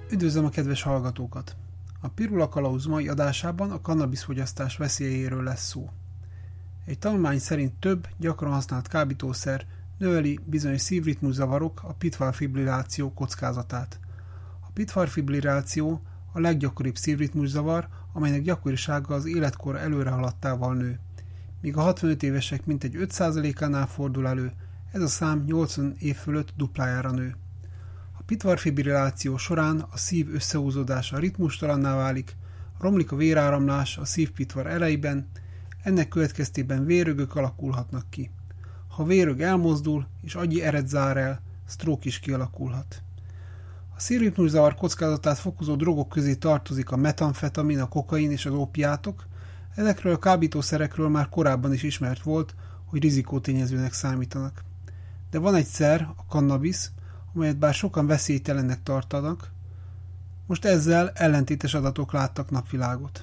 Üdvözlöm a kedves hallgatókat! A Pirula Kalauz mai adásában a kannabiszfogyasztás veszélyéről lesz szó. Egy tanulmány szerint több, gyakran használt kábítószer növeli bizonyos szívritmuszavarok a pitfallfibrilláció kockázatát. A pitfallfibrilláció a leggyakoribb szívritmuszavar, amelynek gyakorisága az életkor előrehaladtával nő. Míg a 65 évesek mintegy 5%-ánál fordul elő, ez a szám 80 év fölött duplájára nő. A pitfallfibrilláció során a szív összehúzódása ritmustalanná válik, romlik a véráramlás a szívpitvar elejében, ennek következtében vérrögök alakulhatnak ki. Ha a vérrög elmozdul és agyi eret zár el, stroke is kialakulhat. A szívritmuszavar kockázatát fokozó drogok közé tartozik a metamfetamin, a kokain és az ópiátok. Ezekről a kábítószerekről már korábban is ismert volt, hogy rizikótényezőnek számítanak. De van egy szer, a kannabisz, amelyet bár sokan veszélytelennek tartanak, most ezzel ellentétes adatok láttak napvilágot.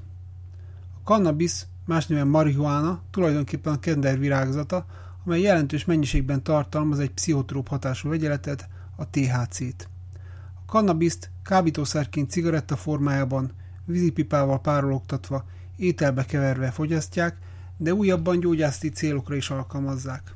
A kannabisz, más néven marihuána, tulajdonképpen a kender virágzata, amely jelentős mennyiségben tartalmaz egy pszichotróp hatású vegyeletet, a THC-t. A kannabiszt kábítószerként cigaretta formájában, vízipipával párologtatva, ételbe keverve fogyasztják, de újabban gyógyászati célokra is alkalmazzák.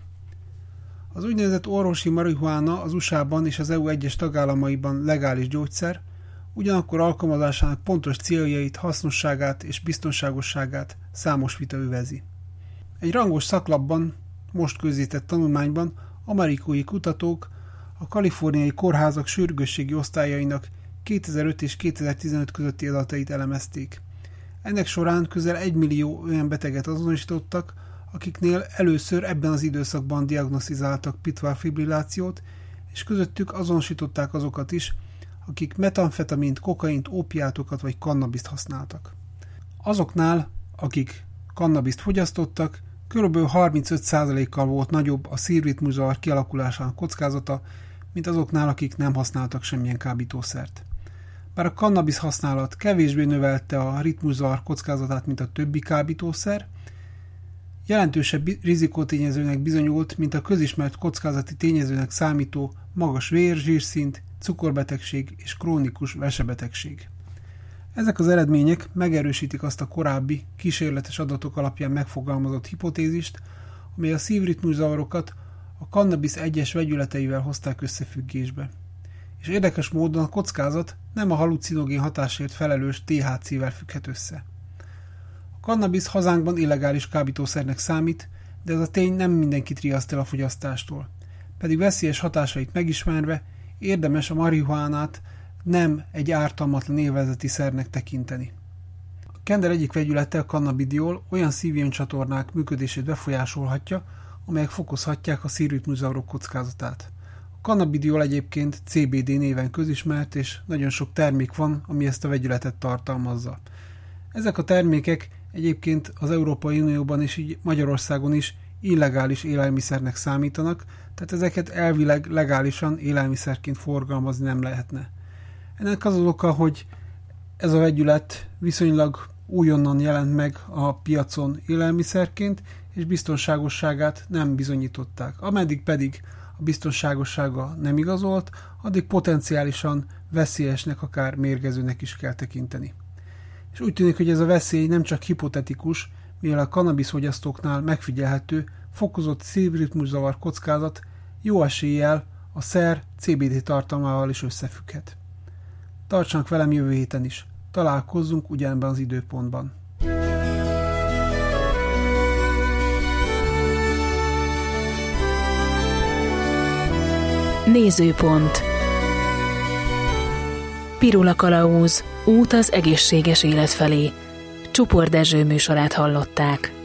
Az úgynevezett orvosi marihuána az USA-ban és az EU egyes tagállamaiban legális gyógyszer, ugyanakkor alkalmazásának pontos céljait, hasznosságát és biztonságosságát számos vita övezi. Egy rangos szaklapban, most közzétett tanulmányban amerikai kutatók a kaliforniai kórházak sürgősségi osztályainak 2005 és 2015 közötti adatait elemezték. Ennek során közel 1 millió olyan beteget azonosítottak, akiknél először ebben az időszakban diagnosztizáltak pitfallfibrillációt, és közöttük azonosították azokat is, akik metamfetamint, kokaint, ópiátokat vagy kannabiszt használtak. Azoknál, akik kannabiszt fogyasztottak, kb. 35%-kal volt nagyobb a szívritmuszavar kialakulásának kockázata, mint azoknál, akik nem használtak semmilyen kábítószert. Bár a kannabisz használat kevésbé növelte a ritmuszavar kockázatát, mint a többi kábítószer, jelentősebb rizikótényezőnek bizonyult, mint a közismert kockázati tényezőnek számító magas vér-zsírszint, cukorbetegség és krónikus vesebetegség. Ezek az eredmények megerősítik azt a korábbi, kísérletes adatok alapján megfogalmazott hipotézist, amely a szívritmuszavarokat a kannabisz egyes vegyületeivel hozták összefüggésbe. És érdekes módon a kockázat nem a halucinogén hatásért felelős THC-vel függhet össze. A kannabisz hazánkban illegális kábítószernek számít, de ez a tény nem mindenkit riaszt el a fogyasztástól. Pedig veszélyes hatásait megismerve érdemes a marihuánát nem egy ártalmatlan élvezeti szernek tekinteni. A kender egyik vegyülete, a cannabidiol olyan szívjöncsatornák működését befolyásolhatja, amelyek fokozhatják a szívritmuszavarok kockázatát. A cannabidiol egyébként CBD néven közismert, és nagyon sok termék van, ami ezt a vegyületet tartalmazza. Ezek a termékek egyébként az Európai Unióban és így Magyarországon is illegális élelmiszernek számítanak, tehát ezeket elvileg legálisan élelmiszerként forgalmazni nem lehetne. Ennek az oka, hogy ez a vegyület viszonylag újonnan jelent meg a piacon élelmiszerként, és biztonságosságát nem bizonyították. Ameddig pedig a biztonságossága nem igazolt, addig potenciálisan veszélyesnek, akár mérgezőnek is kell tekinteni. És úgy tűnik, hogy ez a veszély nem csak hipotetikus, mivel a kannabiszfogyasztóknál megfigyelhető fokozott szívritmuszavar kockázat jó eséllyel a szer CBD tartalmával is összefügghet. Tartsanak velem jövő héten is. Találkozzunk ugyanebben az időpontban. Nézőpont. Pirula Kalauz. Út az egészséges élet felé. Csupor Dezső műsorát hallották.